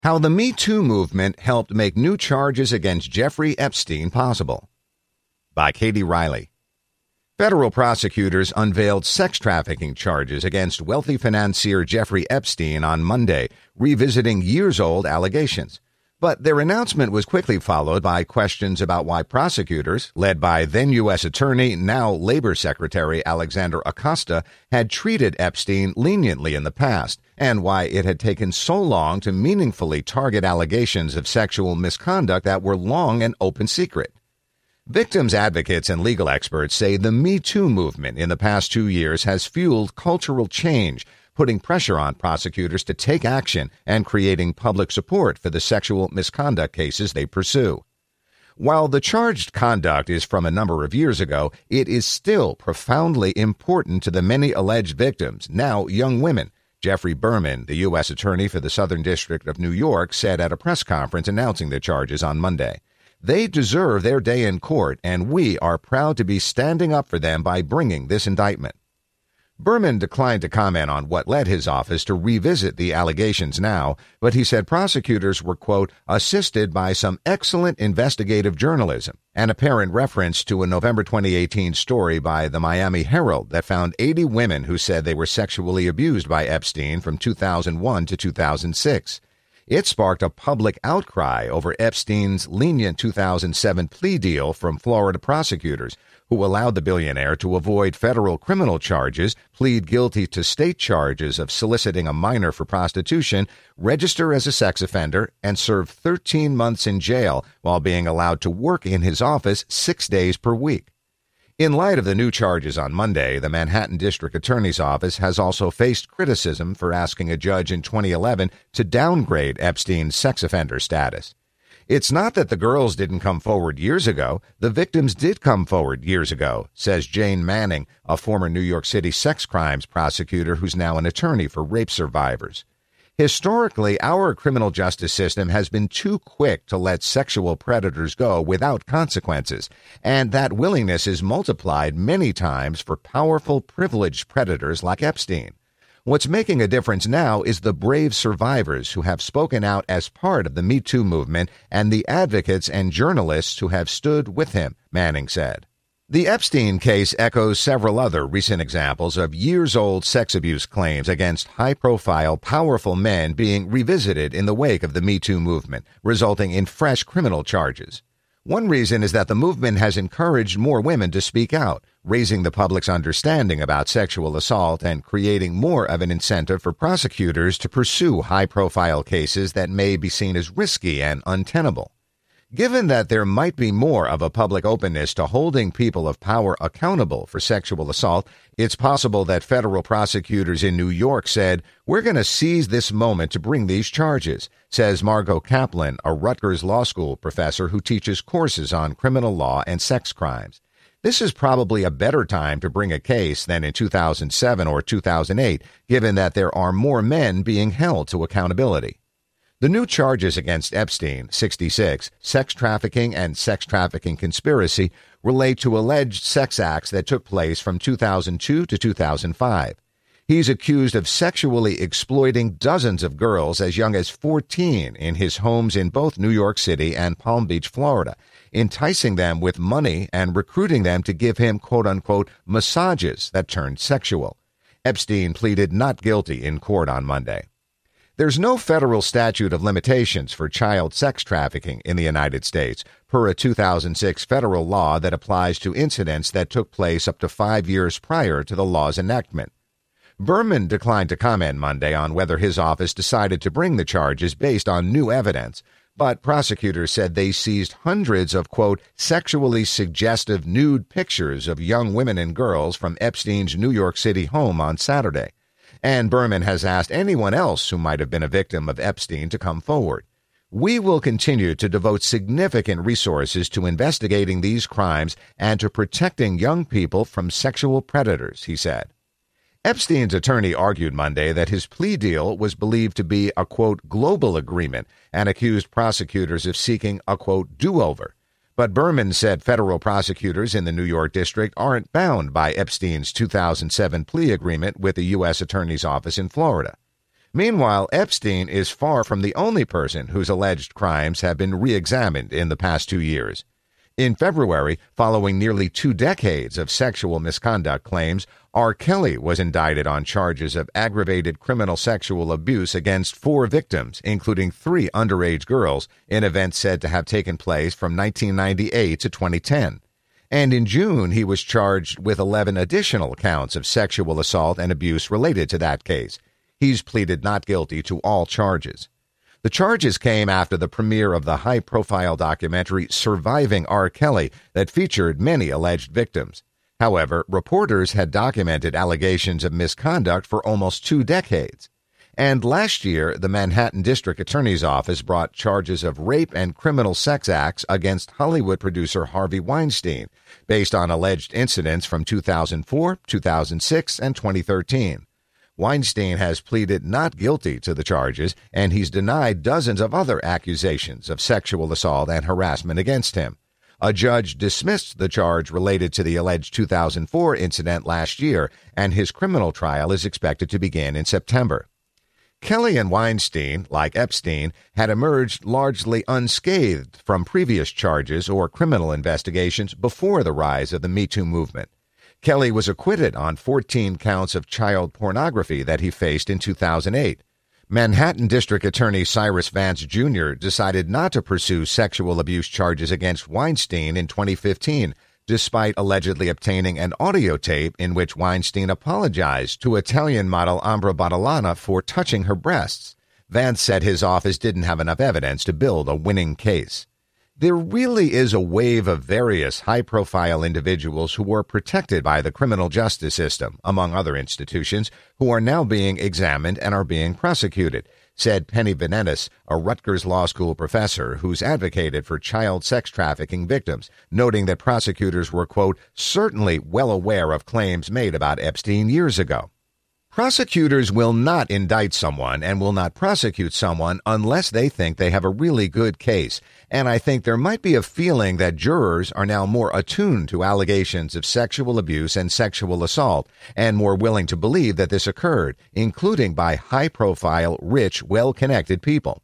How the Me Too movement helped make new charges against Jeffrey Epstein possible. By Katie Riley. Federal prosecutors unveiled sex trafficking charges against wealthy financier Jeffrey Epstein on Monday, revisiting years-old allegations. But their announcement was quickly followed by questions about why prosecutors, led by then U.S. Attorney, now Labor Secretary Alexander Acosta, had treated Epstein leniently in the past, and why it had taken so long to meaningfully target allegations of sexual misconduct that were long an open secret. Victims advocates and legal experts say the Me Too movement in the past 2 years has fueled cultural change, putting pressure on prosecutors to take action and creating public support for the sexual misconduct cases they pursue. While the charged conduct is from a number of years ago, it is still profoundly important to the many alleged victims, now young women. Geoffrey Berman, the U.S. Attorney for the Southern District of New York, said at a press conference announcing the charges on Monday. They deserve their day in court, and we are proud to be standing up for them by bringing this indictment. Berman declined to comment on what led his office to revisit the allegations now, but he said prosecutors were, quote, assisted by some excellent investigative journalism, an apparent reference to a November 2018 story by the Miami Herald that found 80 women who said they were sexually abused by Epstein from 2001 to 2006. It sparked a public outcry over Epstein's lenient 2007 plea deal from Florida prosecutors, who allowed the billionaire to avoid federal criminal charges, plead guilty to state charges of soliciting a minor for prostitution, register as a sex offender, and serve 13 months in jail while being allowed to work in his office 6 days per week. In light of the new charges on Monday, the Manhattan District Attorney's Office has also faced criticism for asking a judge in 2011 to downgrade Epstein's sex offender status. It's not that the girls didn't come forward years ago. The victims did come forward years ago, says Jane Manning, a former New York City sex crimes prosecutor who's now an attorney for rape survivors. Historically, our criminal justice system has been too quick to let sexual predators go without consequences, and that willingness is multiplied many times for powerful, privileged predators like Epstein. What's making a difference now is the brave survivors who have spoken out as part of the Me Too movement and the advocates and journalists who have stood with him, Manning said. The Epstein case echoes several other recent examples of years-old sex abuse claims against high-profile, powerful men being revisited in the wake of the Me Too movement, resulting in fresh criminal charges. One reason is that the movement has encouraged more women to speak out, raising the public's understanding about sexual assault and creating more of an incentive for prosecutors to pursue high-profile cases that may be seen as risky and untenable. Given that there might be more of a public openness to holding people of power accountable for sexual assault, it's possible that federal prosecutors in New York said, "We're going to seize this moment to bring these charges," says Margot Kaplan, a Rutgers Law School professor who teaches courses on criminal law and sex crimes. This is probably a better time to bring a case than in 2007 or 2008, given that there are more men being held to accountability. The new charges against Epstein, 66, sex trafficking and sex trafficking conspiracy, relate to alleged sex acts that took place from 2002 to 2005. He's accused of sexually exploiting dozens of girls as young as 14 in his homes in both New York City and Palm Beach, Florida, enticing them with money and recruiting them to give him, quote-unquote, massages that turned sexual. Epstein pleaded not guilty in court on Monday. There's no federal statute of limitations for child sex trafficking in the United States, per a 2006 federal law that applies to incidents that took place up to 5 years prior to the law's enactment. Berman declined to comment Monday on whether his office decided to bring the charges based on new evidence, but prosecutors said they seized hundreds of, quote, sexually suggestive nude pictures of young women and girls from Epstein's New York City home on Saturday. And Berman has asked anyone else who might have been a victim of Epstein to come forward. We will continue to devote significant resources to investigating these crimes and to protecting young people from sexual predators, he said. Epstein's attorney argued Monday that his plea deal was believed to be a, quote, global agreement and accused prosecutors of seeking a, quote, do-over. But Berman said federal prosecutors in the New York district aren't bound by Epstein's 2007 plea agreement with the U.S. Attorney's Office in Florida. Meanwhile, Epstein is far from the only person whose alleged crimes have been re-examined in the past 2 years. In February, following nearly 2 decades of sexual misconduct claims, R. Kelly was indicted on charges of aggravated criminal sexual abuse against 4 victims, including 3 underage girls, in events said to have taken place from 1998 to 2010. And in June, he was charged with 11 additional counts of sexual assault and abuse related to that case. He's pleaded not guilty to all charges. The charges came after the premiere of the high-profile documentary Surviving R. Kelly that featured many alleged victims. However, reporters had documented allegations of misconduct for almost 2 decades. And last year, the Manhattan District Attorney's Office brought charges of rape and criminal sex acts against Hollywood producer Harvey Weinstein, based on alleged incidents from 2004, 2006, and 2013. Weinstein has pleaded not guilty to the charges, and he's denied dozens of other accusations of sexual assault and harassment against him. A judge dismissed the charge related to the alleged 2004 incident last year, and his criminal trial is expected to begin in September. Kelly and Weinstein, like Epstein, had emerged largely unscathed from previous charges or criminal investigations before the rise of the Me Too movement. Kelly was acquitted on 14 counts of child pornography that he faced in 2008. Manhattan District Attorney Cyrus Vance Jr. decided not to pursue sexual abuse charges against Weinstein in 2015, despite allegedly obtaining an audio tape in which Weinstein apologized to Italian model Ambra Badalana for touching her breasts. Vance said his office didn't have enough evidence to build a winning case. There really is a wave of various high-profile individuals who were protected by the criminal justice system, among other institutions, who are now being examined and are being prosecuted, said Penny Venetis, a Rutgers Law School professor who's advocated for child sex trafficking victims, noting that prosecutors were, quote, certainly well aware of claims made about Epstein years ago. Prosecutors will not indict someone and will not prosecute someone unless they think they have a really good case, and I think there might be a feeling that jurors are now more attuned to allegations of sexual abuse and sexual assault and more willing to believe that this occurred, including by high-profile, rich, well-connected people.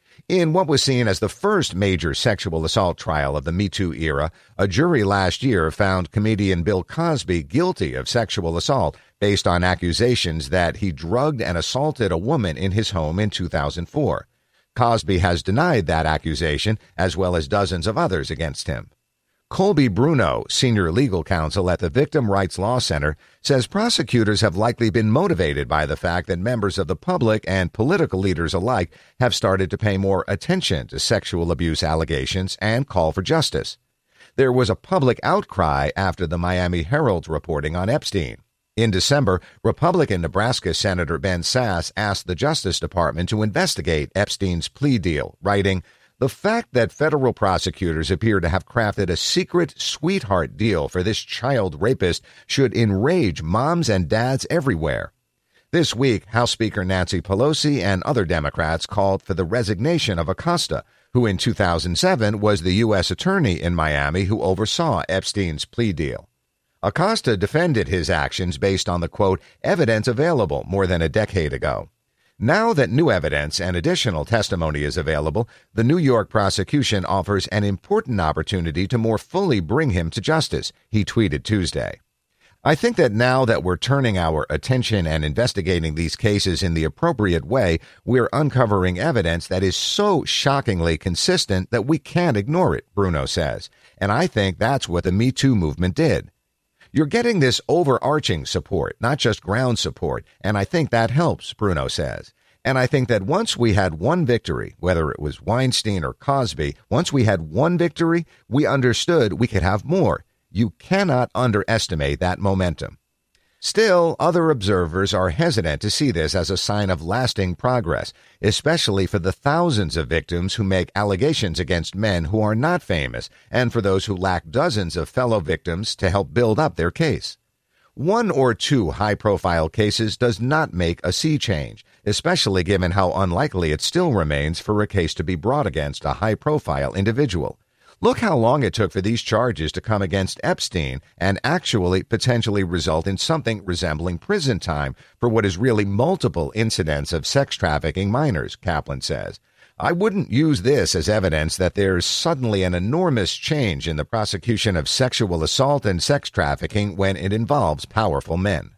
In what was seen as the first major sexual assault trial of the Me Too era, a jury last year found comedian Bill Cosby guilty of sexual assault based on accusations that he drugged and assaulted a woman in his home in 2004. Cosby has denied that accusation, as well as dozens of others against him. Colby Bruno, senior legal counsel at the Victim Rights Law Center, says prosecutors have likely been motivated by the fact that members of the public and political leaders alike have started to pay more attention to sexual abuse allegations and call for justice. There was a public outcry after the Miami Herald's reporting on Epstein. In December, Republican Nebraska Senator Ben Sasse asked the Justice Department to investigate Epstein's plea deal, writing, "The fact that federal prosecutors appear to have crafted a secret sweetheart deal for this child rapist should enrage moms and dads everywhere." This week, House Speaker Nancy Pelosi and other Democrats called for the resignation of Acosta, who in 2007 was the U.S. attorney in Miami who oversaw Epstein's plea deal. Acosta defended his actions based on the, quote, evidence available more than a decade ago. Now that new evidence and additional testimony is available, the New York prosecution offers an important opportunity to more fully bring him to justice, he tweeted Tuesday. I think that now that we're turning our attention and investigating these cases in the appropriate way, we're uncovering evidence that is so shockingly consistent that we can't ignore it, Bruno says. And I think that's what the Me Too movement did. You're getting this overarching support, not just ground support, and I think that helps, Bruno says. And I think that once we had one victory, whether it was Weinstein or Cosby, once we had one victory, we understood we could have more. You cannot underestimate that momentum. Still, other observers are hesitant to see this as a sign of lasting progress, especially for the thousands of victims who make allegations against men who are not famous, and for those who lack dozens of fellow victims to help build up their case. One or two high-profile cases does not make a sea change, especially given how unlikely it still remains for a case to be brought against a high-profile individual. Look how long it took for these charges to come against Epstein and actually potentially result in something resembling prison time for what is really multiple incidents of sex trafficking minors, Kaplan says. I wouldn't use this as evidence that there's suddenly an enormous change in the prosecution of sexual assault and sex trafficking when it involves powerful men.